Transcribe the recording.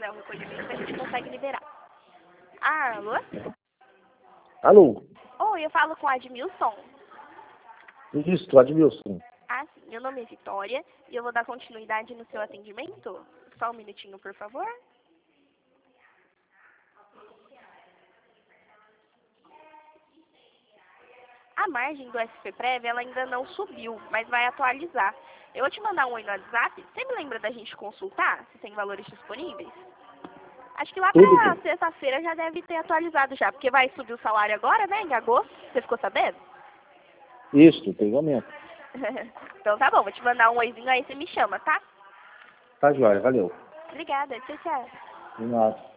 fizer o recolhimento, a gente consegue liberar. Ah, alô? Alô? Oi, eu falo com a Admilson. Isso, Admilson. Ah, sim. Meu nome é Vitória e eu vou dar continuidade no seu atendimento. Só um minutinho, por favor. A margem do SP-Prev, ela ainda não subiu, mas vai atualizar. Eu vou te mandar um oi no WhatsApp. Você me lembra da gente consultar se tem valores disponíveis? Acho que lá pra sexta-feira já deve ter atualizado já, porque vai subir o salário agora, né, em agosto. Você ficou sabendo? Isso, tem aumento. Então tá bom, vou te mandar um oizinho aí, você me chama, tá? Tá joia, valeu. Obrigada, tchau, tchau. De nada.